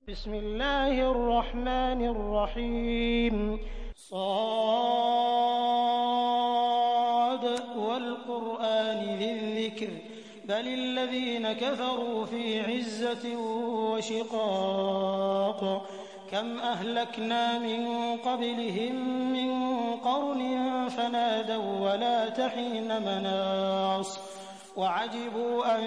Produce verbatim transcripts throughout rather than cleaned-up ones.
बिस्मिल्लाहिर्रहमानिर्रहीम साद वल कुरआनि ज़िक्र बलिल्लज़ीन कफ़रू फ़ी इज़्ज़तिन व शिक़ाक़ कम अहलकना मिन क़ब्लिहिम मिन क़र्निन फ़नादव वला तहीन मनास वअजिबू अन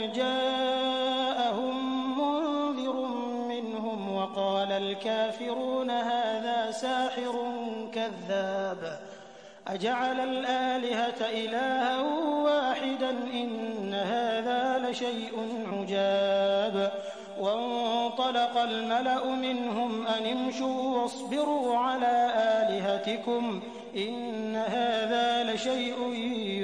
जाअहुम मुन्ज़िरुम मिनहुम वक़ालल काफ़िरून हाज़ा साहिरुन कज़्ज़ाब अजअलल आलिहता इलाहन वाहिदन इन्न हाज़ा लशैउन उजाब वंतलक़ल मलअु मिनहुम अन इम्शू वस्बिरू अला आलिहतिकुम इन्न हाज़ा लशैउन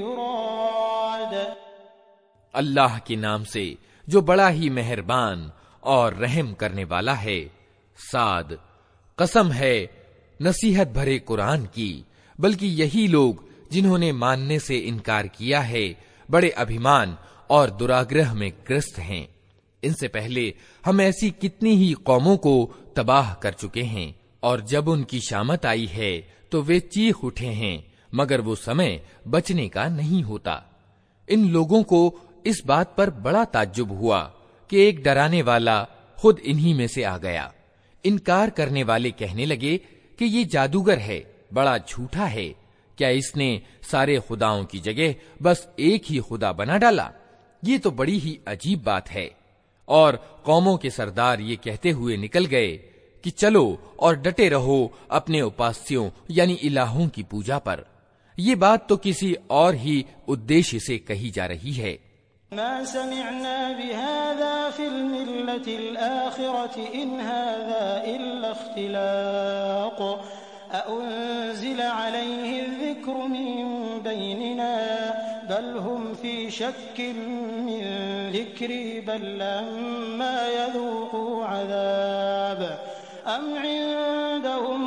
युराद। अल्लाह के नाम से जो बड़ा ही मेहरबान और रहम करने वाला है। साद, कसम है नसीहत भरे कुरान की, बल्कि यही लोग जिन्होंने मानने से इनकार किया है बड़े अभिमान और दुराग्रह में ग्रस्त हैं। इनसे पहले हम ऐसी कितनी ही कौमों को तबाह कर चुके हैं, और जब उनकी शामत आई है तो वे चीख उठे हैं, मगर वो समय बचने का नहीं होता। इन लोगों को इस बात पर बड़ा ताज्जुब हुआ कि एक डराने वाला खुद इन्हीं में से आ गया। इनकार करने वाले कहने लगे कि ये जादूगर है, बड़ा झूठा है। क्या इसने सारे खुदाओं की जगह बस एक ही खुदा बना डाला? ये तो बड़ी ही अजीब बात है। और कौमों के सरदार ये कहते हुए निकल गए कि चलो और डटे रहो अपने उपास्यों यानी इलाहों की पूजा पर। ये बात तो किसी और ही उद्देश्य से कही जा रही है। मा समिअना बिहाज़ा फिल मिल्लतिल आखिरति इन हाज़ा इल्ला इख्तिलाक़ अउन्ज़िल अलैहि ज़िक्रु मिन बैनिना बल हुम फी शक्किन मिन ज़िक्री बल लम्मा यज़ूक़ू अज़ाब अम इंदहुम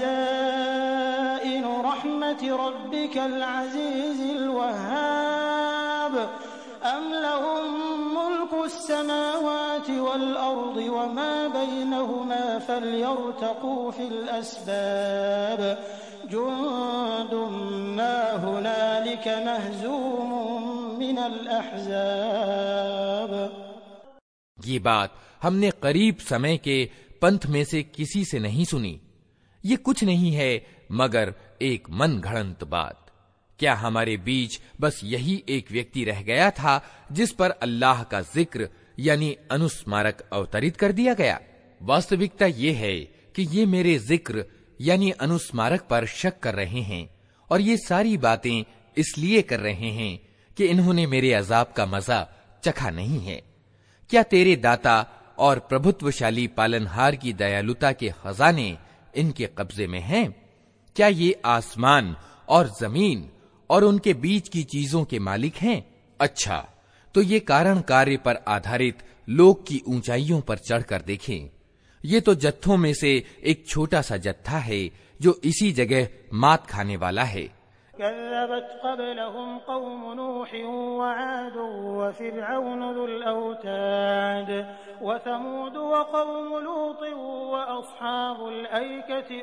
ख़ज़ाइनु रहमति रब्बिकल अज़ीज़िल वह्हाब अम लहुम मुल्कुस समावाति वल अर्दि वमा बैनहुमा फल्यर्तक़ू फिल अस्बाब जुंदुम मा हुनालिक महज़ूमुम मिनल अहज़ाब। ये बात हमने करीब समय के पंथ में से किसी से नहीं सुनी। ये कुछ नहीं है मगर एक मन घड़ंत बात। क्या हमारे बीच बस यही एक व्यक्ति रह गया था जिस पर अल्लाह का जिक्र यानी अनुस्मारक अवतरित कर दिया गया? वास्तविकता ये है कि ये मेरे जिक्र यानी अनुस्मारक पर शक कर रहे हैं, और ये सारी बातें इसलिए कर रहे हैं कि इन्होंने मेरे अजाब का मजा चखा नहीं है। क्या तेरे दाता और प्रभुत्वशाली पालनहार की दयालुता के खजाने इनके कब्जे में हैं? क्या ये आसमान और जमीन और उनके बीच की चीजों के मालिक हैं? अच्छा, तो ये कारण कार्य पर आधारित लोक की ऊंचाइयों पर चढ़कर देखें। ये तो जत्थों में से एक छोटा सा जत्था है जो इसी जगह मात खाने वाला है। कज़्ज़बत क़ब्लहुम क़ौम नूह व आद व फ़िरऔन ज़ुल औताद व समूद व क़ौम लूत व अस्हाबुल ऐकति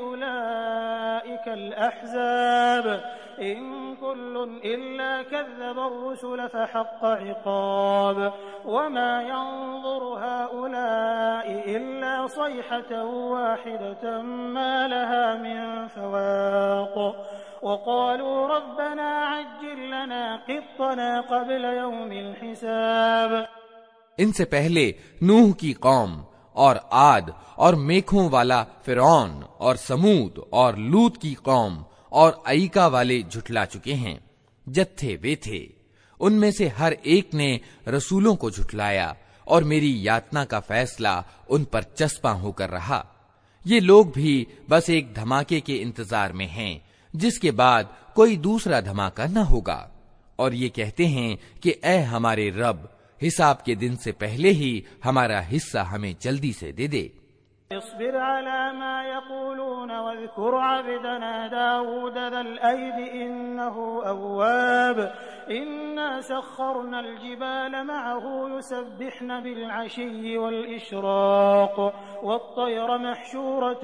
उलाइकल अहज़ाब इन कुल्लुन इल्ला कज़्ज़बा अर्रुसुल फ़हक़्क़ इक़ाब व मा यंज़ुरु हाउलाइ इल्ला सयहतन वाहिदतन मा लहा मिन फ़वाक़ वक़ालू रब्बना अज्जिल लना क़ित्तना क़ब्ल यौमिल हिसाब। इनसे पहले नूह की कौम और आद और मेघों वाला फिरौन और समूद और लूत की कौम और अईका वाले झुठला चुके हैं। जत्थे वे थे, उनमें से हर एक ने रसूलों को झुठलाया और मेरी यातना का फैसला उन पर चस्पा होकर रहा। ये लोग भी बस एक धमाके के इंतजार में हैं जिसके बाद कोई दूसरा धमाका न होगा, और ये कहते हैं कि ऐ हमारे रब, हिसाब के दिन से पहले ही हमारा हिस्सा हमें जल्दी से दे दे। اصبر على ما يقولون واذكر عبدنا داود ذا الأيد إنه أواب إنا سخرنا الجبال معه يسبحن بالعشي والإشراق والطير محشورة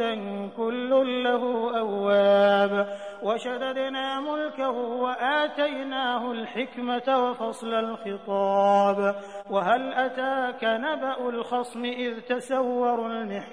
كل له أواب وشددنا ملكه وآتيناه الحكمة وفصل الخطاب وهل أتاك نبأ الخصم إذ تسوروا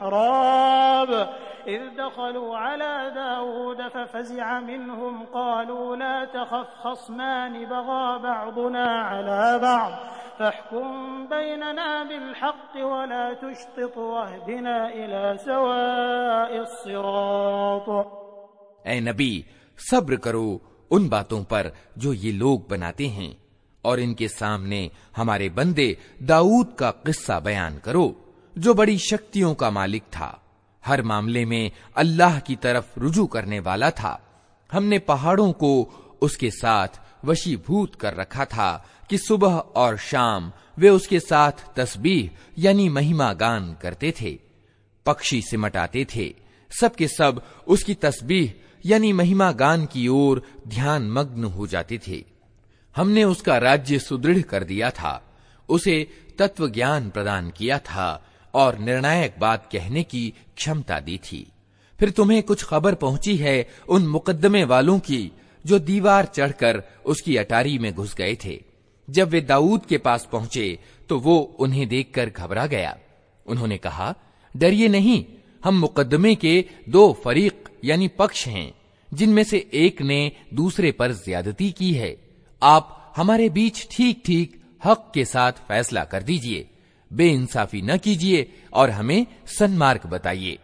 المحراب إذ دخلوا على داود ففزع منهم قالوا لا تخف خصمان بغى بعضنا على بعض فاحكم بيننا بالحق ولا تشطط واهدنا إلى سواء الصراط। ऐ नबी, सब्र करो उन बातों पर जो ये लोग बनाते हैं और इनके सामने हमारे बंदे दाऊद का किस्सा बयान करो जो बड़ी शक्तियों का मालिक था, हर मामले में अल्लाह की तरफ रुजू करने वाला था। हमने पहाड़ों को उसके साथ वशीभूत कर रखा था कि सुबह और शाम वे उसके साथ तस्बीह यानी महिमा गान करते थे। पक्षी सिमट आते थे, सब के सब उसकी तस्बीह यानी महिमा गान की ओर ध्यान मग्न हो जाते थे। हमने उसका राज्य सुदृढ़ कर दिया था, उसे तत्व ज्ञान प्रदान किया था और निर्णायक बात कहने की क्षमता दी थी। फिर तुम्हें कुछ खबर पहुंची है उन मुकद्दमे वालों की जो दीवार चढ़कर उसकी अटारी में घुस गए थे। जब वे दाऊद के पास पहुंचे तो वो उन्हें देखकर घबरा गया। उन्होंने कहा, डरिए नहीं, हम मुकद्दमे के दो फरीक यानी पक्ष हैं जिनमें से एक ने दूसरे पर ज्यादती की है। आप हमारे बीच ठीक ठीक हक के साथ फैसला कर दीजिए, बेइंसाफी न कीजिए और हमें सन्मार्ग बताइए।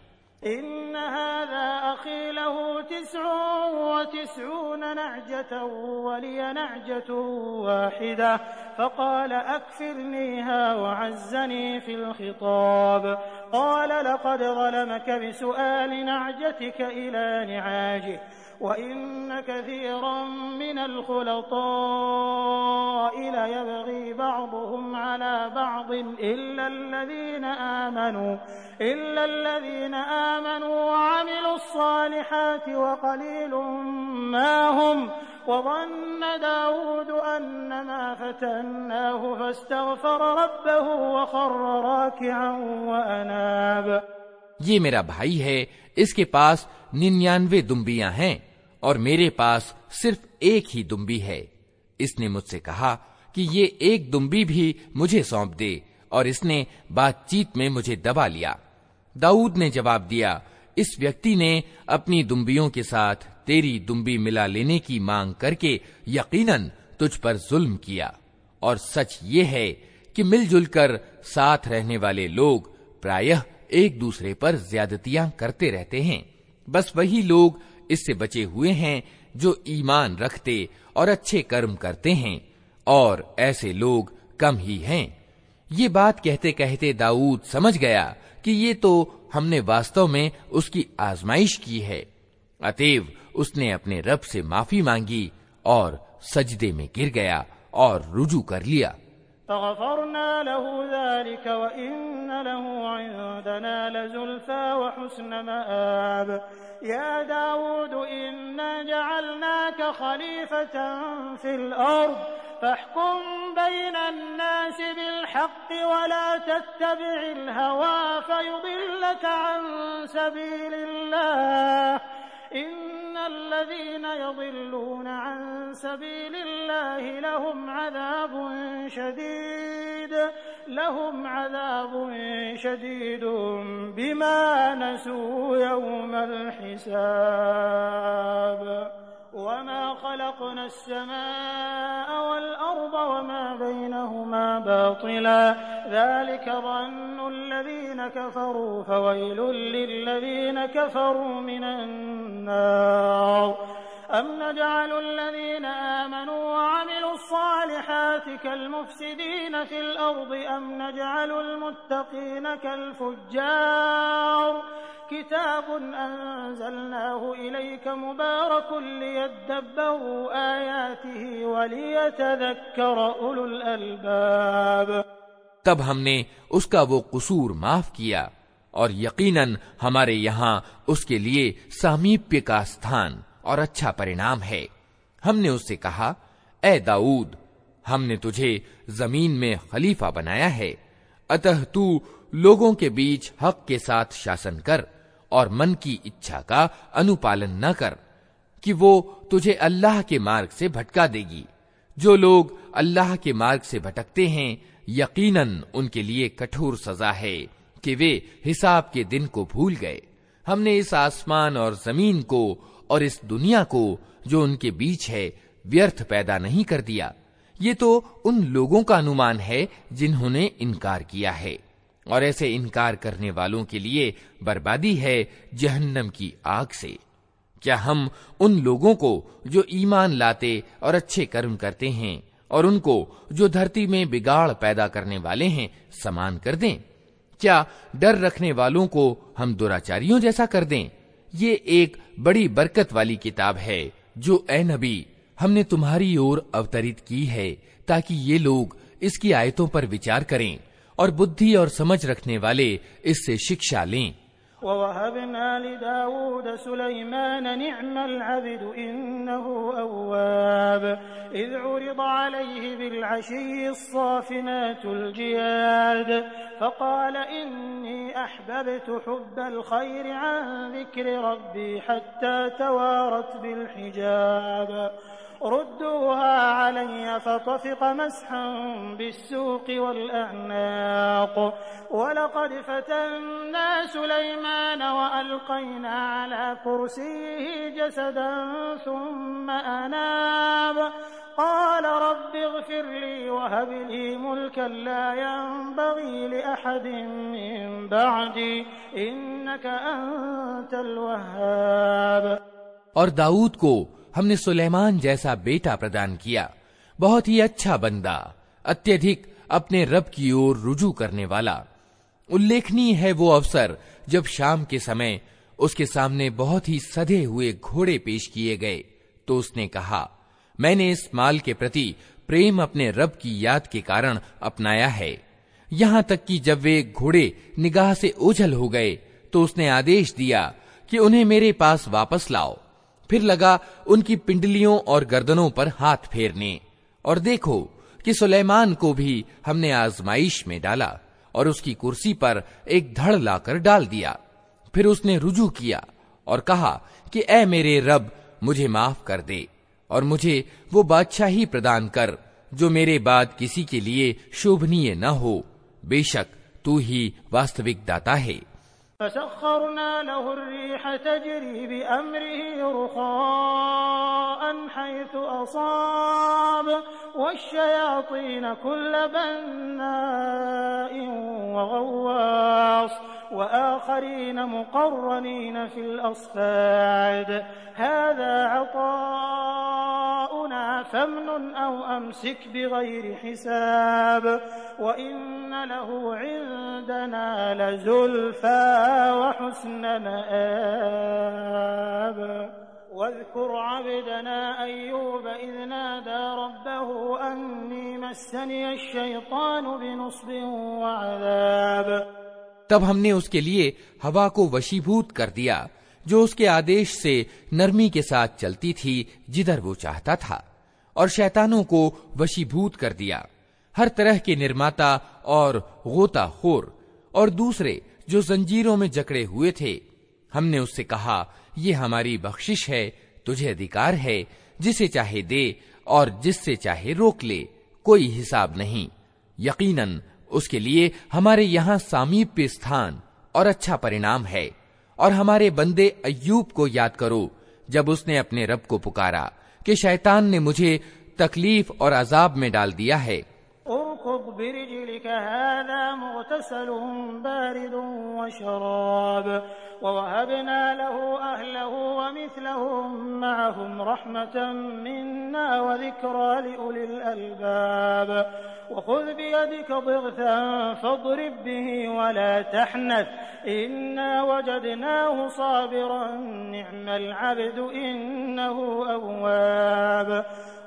फ़क़ाल अक्फ़िरनीहा वअज़्ज़नी फ़िल ख़िताब क़ाल लक़द ज़लमक बिसुआलि नअजतिक इला निआजिहि वइन्न कसीरन मिनल ख़ुलताइ लयबग़ी बअदुहुम अला बअदिन इल्ला अल्लज़ीना आमनू इल्ला अल्लज़ीना आमनू वअमिलुस्सालिहाति वक़लीलुम मा हुम वज़न्न दाऊद अन्नमा फ़तन्नाहु फ़ास्तग़फ़र रब्बहु वख़र्र राकिअन वअनाब। ये मेरा भाई है, इसके पास निन्यानवे दुम्बियां हैं और मेरे पास सिर्फ एक ही दुम्बी है। इसने मुझसे कहा कि ये एक दुम्बी भी मुझे सौंप दे और इसने बातचीत में मुझे दबा लिया। दाऊद ने जवाब दिया, इस व्यक्ति ने अपनी दुम्बियों के साथ तेरी दुम्बी मिला लेने की मांग करके यकीनन तुझ पर जुल्म किया, और सच ये है कि मिलजुल कर साथ रहने वाले लोग प्रायः एक दूसरे पर ज्यादतियां करते रहते हैं। बस वही लोग इससे बचे हुए हैं जो ईमान रखते और अच्छे कर्म करते हैं, और ऐसे लोग कम ही हैं। ये बात कहते कहते दाऊद समझ गया कि ये तो हमने वास्तव में उसकी आजमाइश की है। अतएव उसने अपने रब से माफी मांगी और सजदे में गिर गया और रुजू कर लिया। फ़ग़फ़रना लहू ज़ालिक व इन्न लहू इंदना लज़ुल्फ़ा व हुस्न मआब। या दाऊद इन्ना जअलनाक खलीफ़तन फ़िल अर्ज़ फ़हकुम बैनन नासि बिल हक़्क़ि व ला तत्तबि'िल हवा फ़युदिल्लक अन सबीलिल्लाह इन्नल्लज़ीना यज़िल्लूना अन सबीलिल्लाहि लहुम अज़ाबुन शदीद लहुम अज़ाबुन शदीदुन बिमा नसू यौमल हिसाब वमा खलक़ना अस्समाअ वल अर्ज़ वमा बैनहुमा बातिला ज़ालिक ज़न्नुल्लज़ीना कफ़रू फ़वैलुल लिल्लज़ीना कफ़रू मिनन नार अम नजअलुल्लज़ीना आमनू वअमिलुस्सालिहाति कल्मुफ़्सिदीना फ़िल अर्ज़ अम नजअलुल मुत्तक़ीना कल्फुज्जार किताबुन अंज़लनाहु इलैका मुबारकुन लियद्दब्बरू आयातिही वलियतज़क्कर उलुल अलबाब। तब हमने उसका वो कुसूर माफ किया और यकीनन हमारे यहाँ उसके लिए सामीप्य का स्थान और अच्छा परिणाम है। हमने उससे कहा, ए दाऊद, हमने तुझे जमीन में खलीफा बनाया है, अतः तू लोगों के बीच हक के साथ शासन कर और मन की इच्छा का अनुपालन न कर कि वो तुझे अल्लाह के मार्ग से भटका देगी। जो लोग अल्लाह के मार्ग से भटकते हैं, यकीनन उनके लिए कठोर सजा है कि वे हिसाब के दिन को भूल गए। हमने इस आसमान और जमीन को और इस दुनिया को जो उनके बीच है व्यर्थ पैदा नहीं कर दिया। ये तो उन लोगों का अनुमान है जिन्होंने इनकार किया है, और ऐसे इनकार करने वालों के लिए बर्बादी है जहन्नम की आग से। क्या हम उन लोगों को जो ईमान लाते और अच्छे कर्म करते हैं और उनको जो धरती में बिगाड़ पैदा करने वाले हैं समान कर दें? क्या डर रखने वालों को हम दुराचारियों जैसा कर दें? ये एक बड़ी बरकत वाली किताब है जो ए नबी हमने तुम्हारी ओर अवतरित की है, ताकि ये लोग इसकी आयतों पर विचार करें और बुद्धि और समझ रखने वाले इससे शिक्षा लें। ववहबना लिदाऊद सुलैमान निअमल अब्दु इन्नहु अव्वाब इज़ उरिद अलैहि बिलअशी अस्साफिनातुल जियाद फक़ाल इन्नी अहबब्तु हुब्बल खैरि अन ज़िक्रि रब्बी हत्ता तवारत बिलहिजाब रुद्दूहा अलैया फतफ़िक़ मस्हन बिस्सूक़ वल्अअनाक़ वलक़द फ़तन्ना सुलैमान वअल्क़ैना अला कुर्सिय्यिहि जसदन सुम्मा अनाब क़ाल रब्बि इग़फ़िर ली वहब ली मुल्कन ला यंबग़ी लिअहदिन मिन बअदी इन्नका अंतल वह्हाब। और दाऊद को हमने सुलेमान जैसा बेटा प्रदान किया, बहुत ही अच्छा बंदा, अत्यधिक अपने रब की ओर रुजू करने वाला। उल्लेखनीय है वो अवसर जब शाम के समय उसके सामने बहुत ही सधे हुए घोड़े पेश किए गए, तो उसने कहा, मैंने इस माल के प्रति प्रेम अपने रब की याद के कारण अपनाया है। यहाँ तक कि जब वे घोड़े निगाह से ओझल हो गए तो उसने आदेश दिया कि उन्हें मेरे पास वापस लाओ। फिर लगा उनकी पिंडलियों और गर्दनों पर हाथ फेरने, और देखो कि सुलेमान को भी हमने आजमाइश में डाला और उसकी कुर्सी पर एक धड़ लाकर डाल दिया। फिर उसने रुजू किया और कहा कि ऐ मेरे रब, मुझे माफ कर दे और मुझे वो बादशाही प्रदान कर जो मेरे बाद किसी के लिए शोभनीय न हो। बेशक तू ही वास्तविक दाता है। फसख्खरना लहु अर्रीह तजरी बिअम्रिहि रुखाअन हैथु असाब वश्शयातीन कुल्ल बन्नाइन वगव्वास वआखरीन मुक़र्रनीन फिल अस्फ़ाद हाज़ा अताउना फमनुन औ अमसिक बिग़ैरि हिसाब व इन्न लहु इंदना लज़ुल्फ़ा व हुस्न मआब वज़कुर अब्दना अय्यूब इज़ नादा रब्बहु अन्नी मस्सनिय अश-शैतानु बिनुस्बिन व अज़ाब। तब हमने उसके लिए हवा को वशीभूत कर दिया जो उसके आदेश से नरमी के साथ चलती थी जिधर वो चाहता था, और शैतानों को वशीभूत कर दिया, हर तरह के निर्माता और गोताखोर और दूसरे जो जंजीरों में जकड़े हुए थे। हमने उससे कहा, ये हमारी बख्शिश है, तुझे अधिकार है जिसे चाहे दे और जिससे चाहे रोक ले, कोई हिसाब नहीं। यकीनन उसके लिए हमारे यहाँ सामीप्य स्थान और अच्छा परिणाम है। और हमारे बंदे अय्यूब को याद करो जब उसने अपने रब को पुकारा कि शैतान ने मुझे तकलीफ और अजाब में डाल दिया है। उरकुब बिरिजलिक हाज़ा मुग़तसलुन बारिदुन व शराब ववहबना लहु अहलहु व मिस्लहुम मअहुम रहमतन मिन्ना व ज़िक्रा लिउलिल अलबाब वख़ुज़ बियदिक ज़िग़्फ़न फ़ाضरिब बिही व ला तहनथ इन्ना वजदनाहु साबिरन निअमल अब्दु इन्नहु अव्वाब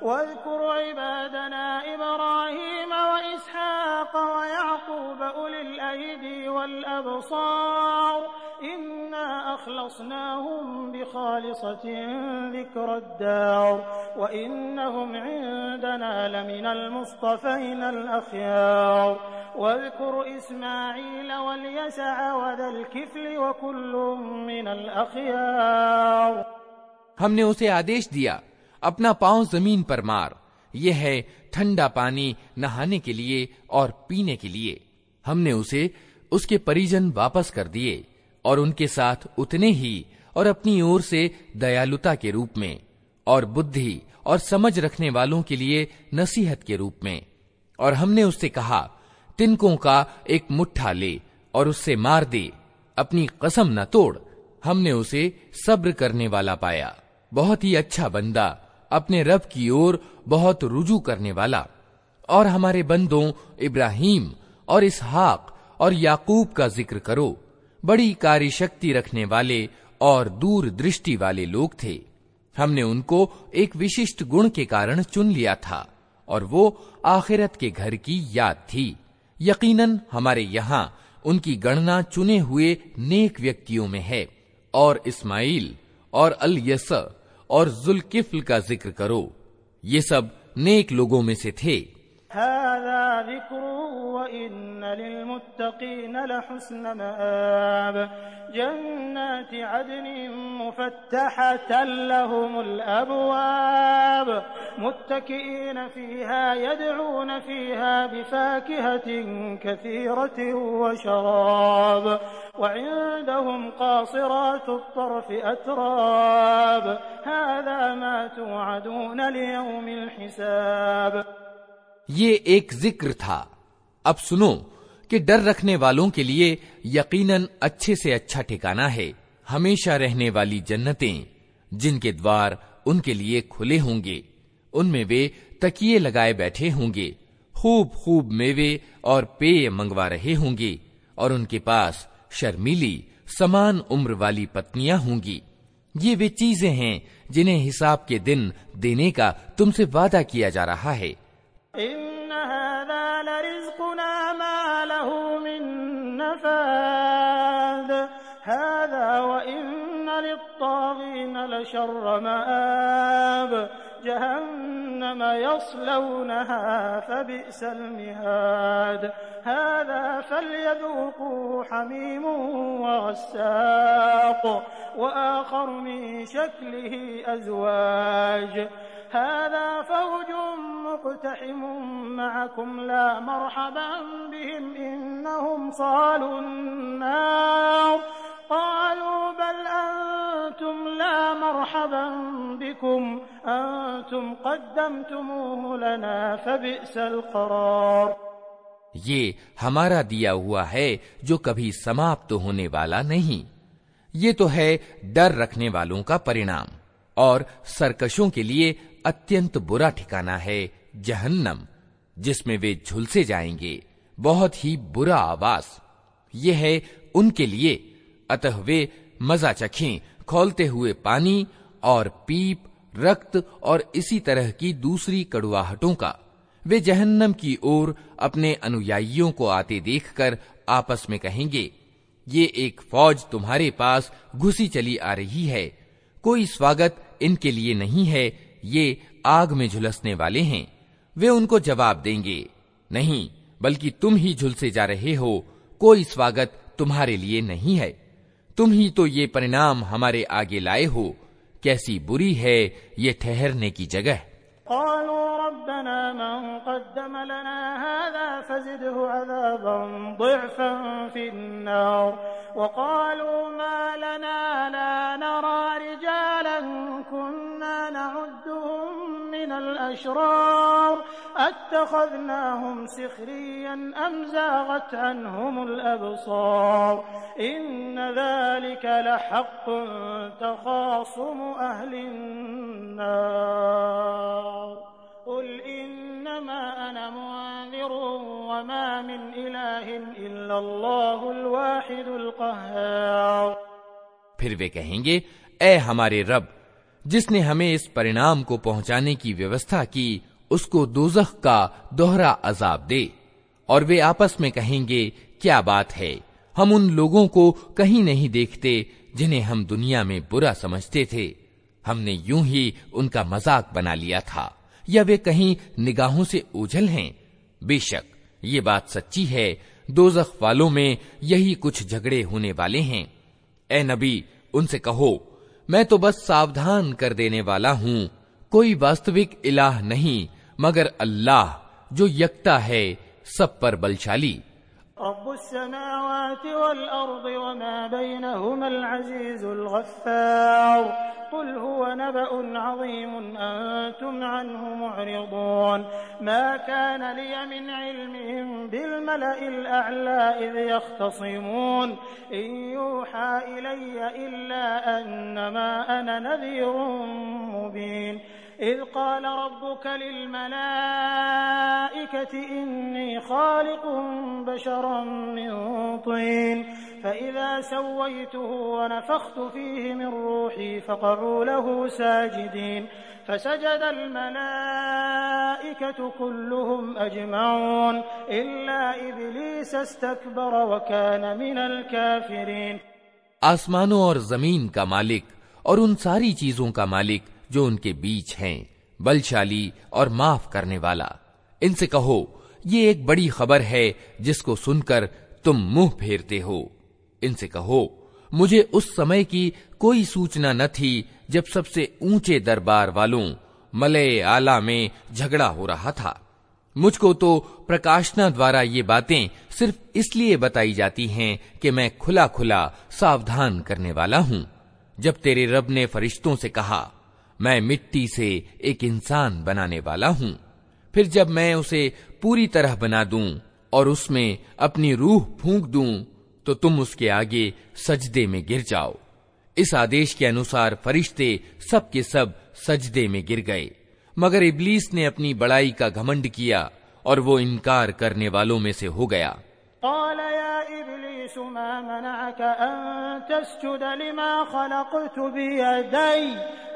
वज़्कुर इबादना इब्राहीम व इसहाक़ व याक़ूब उलिल अयदी वल अबसार इन्ना अख़लसनाहुम बिखालिसतिन ज़िक्रद्दार व इन्नहुम इंदना लमिनल मुस्तफ़ीनल अख़यार वज़्कुर इस्माईल वल यसअ व ज़ल किफ़्ल व कुल्लुम मिनल अख़यार। हमने उसे आदेश दिया, अपना पांव जमीन पर मार, यह है ठंडा पानी नहाने के लिए और पीने के लिए। हमने उसे उसके परिजन वापस कर दिए और उनके साथ उतने ही और अपनी ओर से दयालुता के रूप में और बुद्धि और समझ रखने वालों के लिए नसीहत के रूप में। और हमने उससे कहा, तिनकों का एक मुट्ठा ले और उससे मार दे, अपनी कसम न तोड़। हमने उसे सब्र करने वाला पाया, बहुत ही अच्छा बंदा, अपने रब की ओर बहुत रुजू करने वाला। और हमारे बंदों इब्राहीम और इसहाक और याकूब का जिक्र करो, बड़ी कारी शक्ति रखने वाले और दूर दृष्टि वाले लोग थे। हमने उनको एक विशिष्ट गुण के कारण चुन लिया था और वो आखिरत के घर की याद थी। यकीनन हमारे यहाँ उनकी गणना चुने हुए नेक व्यक्तियों में है। और इस्माइल और अल यस और जुल्किफ्ल का जिक्र करो, ये सब नेक लोगों में से थे। हाज़ा ज़िक्रुन व इन्न लिलमुत्तक़ीन लहुस्न मआब जन्नाति अदनिन मुफ़त्तहतन लहुमुल अबवाब मुत्तकिईन फ़ीहा यदऊन फ़ीहा बिफ़ाकिहतिन कसीरतिन व शराब व इंदहुम क़ासिरातुत तर्फ़ अतराब हाज़ा मा तुअदून लियौमिल हिसाब। ये एक जिक्र था। अब सुनो कि डर रखने वालों के लिए यकीनन अच्छे से अच्छा ठिकाना है, हमेशा रहने वाली जन्नतें जिनके द्वार उनके लिए खुले होंगे, उनमें वे तकिए लगाए बैठे होंगे, खूब खूब मेवे और पेय मंगवा रहे होंगे और उनके पास शर्मीली समान उम्र वाली पत्नियां होंगी। ये वे चीजें हैं जिन्हें हिसाब के दिन देने का तुमसे वादा किया जा रहा है। इन्न हाज़ा लरिज़्क़ुना मा लहू मिन नफ़ाद हाज़ा व इन्न लित्ताग़ीन लशर्र मआब जहन्नम यस्लौनहा फबिअसल मिहाद हाज़ा फल्यज़ूक़ूहु हमीमुन व गस्साक़ व आख़र मिन शक्लिहि अज़वाज हाज़ा फ़ौजुन मुक़्तहिमुन मअकुम ला मरहबन बिहिम इन्नहुम सालुन नार क़ालू बल अंतुम ला मरहबन बिकुम अंतुम क़द्दमतुमूहु लना फ़बिअसल क़रार। ये हमारा दिया हुआ है जो कभी समाप्त होने वाला नहीं। ये तो है डर रखने वालों का परिणाम, और सरकशों के लिए अत्यंत बुरा ठिकाना है जहन्नम, जिसमें वे झुलसे जाएंगे, बहुत ही बुरा आवास। ये है उनके लिए, अतः वे मजा चखें खौलते हुए पानी और पीप, रक्त और इसी तरह की दूसरी कड़ुआहटों का। वे जहन्नम की ओर अपने अनुयायियों को आते देखकर आपस में कहेंगे, ये एक फौज तुम्हारे पास घुसी चली आ रही है, कोई स्वागत इनके लिए नहीं है, ये आग में झुलसने वाले हैं। वे उनको जवाब देंगे, नहीं, बल्कि तुम ही झुलसे जा रहे हो, कोई स्वागत तुम्हारे लिए नहीं है, तुम ही तो ये परिणाम हमारे आगे लाए हो। कैसी बुरी है ये ठहरने की जगह। क़ालू रब्बना मन क़द्दम लना हाज़ा फ़ज़िदहु अज़ाबन ज़िअफ़न फ़िन्नार व क़ालू मा लना ला नरा रिजालन कुन्ना नउद्दुहुम मिनल अशरार अत्तख़ज़नाहुम सिख़रिय्यन अम ज़ाग़त अन्हुमुल अबसार इन्न ज़ालिका लहक़्क़ुन तख़ासुमु अहलिन नार क़ुल इन्नमा अना मुन्ज़िरुन व मा मिन इलाहिन इल्लल्लाहुल वाहिदुल क़ह्हार। फिर वे कहेंगे, ऐ हमारे रब, जिसने हमें इस परिणाम को पहुंचाने की व्यवस्था की उसको दोज़ख का दोहरा अजाब दे। और वे आपस में कहेंगे, क्या बात है, हम उन लोगों को कहीं नहीं देखते जिन्हें हम दुनिया में बुरा समझते थे। हमने यूं ही उनका मजाक बना लिया था, या वे कहीं निगाहों से ओझल हैं। बेशक ये बात सच्ची है, दोज़ख वालों में यही कुछ झगड़े होने वाले हैं। ए नबी, उनसे कहो, मैं तो बस सावधान कर देने वाला हूं। कोई वास्तविक इलाह नहीं मगर अल्लाह, जो यकता है, सब पर बलशाली। रब्बुस्समावाति वल अर्दि वमा बैनहुमल अज़ीज़ुल गफ़्फ़ार कुल हुवा नबउन अज़ीमुन अंतुम अन्हु मुअरिदून मा कान लिय मिन इल्मिहिम बिल मलइल अअला इज़ यख्तसिमून इन यूहा इलय्या इल्ला अन्नमा अना नज़ीरुम मुबीन इज़ क़ाल रब्बुका लिल मलाइकति इन्नी ख़ालिक़ुन बशरन मिन तीन फ़इज़ा सव्वय्तुहु व नफ़ख़्तु फ़ीहि मिन रूही फ़क़अू लहू साजिदीन फ़सजदल मलाइकतु कुल्लुहुम अजमऊन इल्ला इब्लीस इस्तकबर व कान मिनल काफ़िरीन। आसमानों और जमीन का मालिक और उन सारी चीजों का मालिक जो उनके बीच हैं, बलशाली और माफ करने वाला। इनसे कहो, ये एक बड़ी खबर है जिसको सुनकर तुम मुंह फेरते हो। इनसे कहो, मुझे उस समय की कोई सूचना न थी जब सबसे ऊंचे दरबार वालों मलए आला में झगड़ा हो रहा था। मुझको तो प्रकाशना द्वारा ये बातें सिर्फ इसलिए बताई जाती हैं कि मैं खुला खुला सावधान करने वाला हूं। जब तेरे रब ने फरिश्तों से कहा, मैं मिट्टी से एक इंसान बनाने वाला हूं, फिर जब मैं उसे पूरी तरह बना दूं और उसमें अपनी रूह फूंक दूं तो तुम उसके आगे सजदे में गिर जाओ। इस आदेश के अनुसार फरिश्ते सब के सब सजदे में गिर गए, मगर इब्लीस ने अपनी बड़ाई का घमंड किया और वो इनकार करने वालों में से हो गया। क़ाल या इब्लीस मा मनअक अन तस्जुद लिमा ख़लक़तु बियदै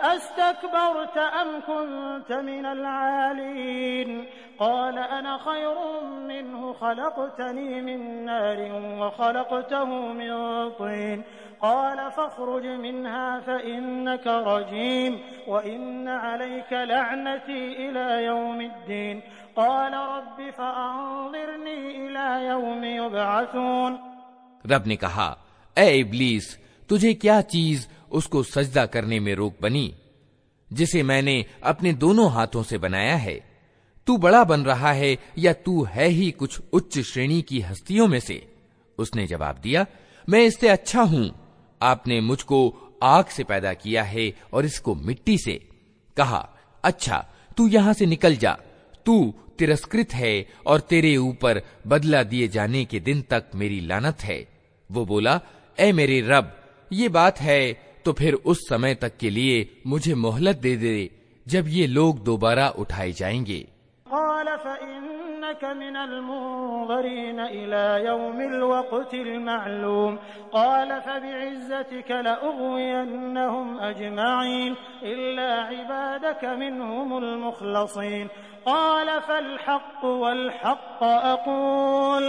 अस्तकबरत अम कुन्त मिनल आलीन क़ाल अना ख़ैरुम मिन्हु ख़लक़तनी मिन नारिन व ख़लक़तहु मिन तीन क़ाल फ़ख़्रुज मिन्हा फ़इन्नक रजीम व इन्न अलैक लअनती इला यौमिद्दीन क़ाल रब्बि फ़अन्ज़िरनी इला यौमि युबअसून। रब ने कहा, ए इब्लीस, तुझे क्या चीज उसको सजदा करने में रोक बनी जिसे मैंने अपने दोनों हाथों से बनाया है? तू बड़ा बन रहा है या तू है ही कुछ उच्च श्रेणी की हस्तियों में से? उसने जवाब दिया, मैं इससे अच्छा हूं। आपने मुझको आग से पैदा किया है और इसको मिट्टी से। कहा, अच्छा, तू यहां से निकल जा, तू तिरस्कृत है और तेरे ऊपर बदला दिए जाने के दिन तक मेरी लानत है। वो बोला, ए मेरे रब, ये बात है तो फिर उस समय तक के लिए मुझे मोहलत दे दे जब ये लोग दोबारा उठाए जाएंगे। क़ाल फ़इन्नक मिनल मुन्ज़रीन इला यौमिल वक़्तिल मअलूम क़ाल फ़बिइज़्ज़तिक लअग़वियन्नहुम अजमईन इल्ला इबादक मिनहुमुल मुख़लसीन क़ाल फ़ल हक़्क़ु वल हक़्क़ अक़ूल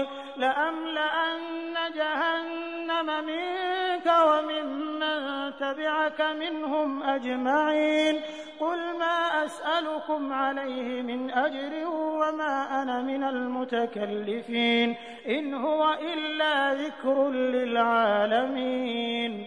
लअमलअन्न जहन्नम मिनक व मिम्मन तबिअक मिनहुम अजमईन क़ुल मा अस्अलुकुम अलैहि मिन अज्रिन व मा अना मिनल मुतकल्लिफ़ीन इन हुवा इल्ला ज़िक्रुन लिल आलमीन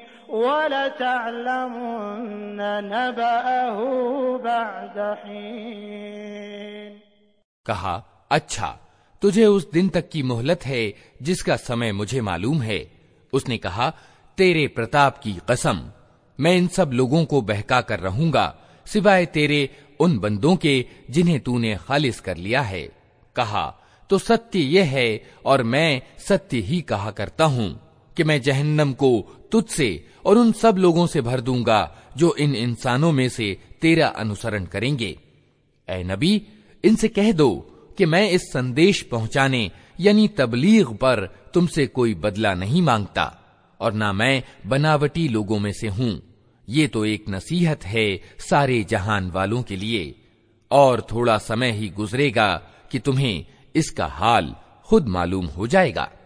वलतअलमुन्न नबअहु बअद हीन। कहा, अच्छा, तुझे उस दिन तक की मोहलत है जिसका समय मुझे मालूम है। उसने कहा, तेरे प्रताप की कसम, मैं इन सब लोगों को बहका कर रहूंगा सिवाय तेरे उन बंदों के जिन्हें तूने खालिस कर लिया है। कहा, तो सत्य यह है और मैं सत्य ही कहा करता हूं कि मैं जहन्नम को तुझसे और उन सब लोगों से भर दूंगा जो इन इंसानों में से तेरा अनुसरण करेंगे। ऐ नबी, इनसे कह दो कि मैं इस संदेश पहुंचाने यानी तबलीग पर तुमसे कोई बदला नहीं मांगता और ना मैं बनावटी लोगों में से हूं। ये तो एक नसीहत है सारे जहान वालों के लिए, और थोड़ा समय ही गुजरेगा कि तुम्हें इसका हाल खुद मालूम हो जाएगा।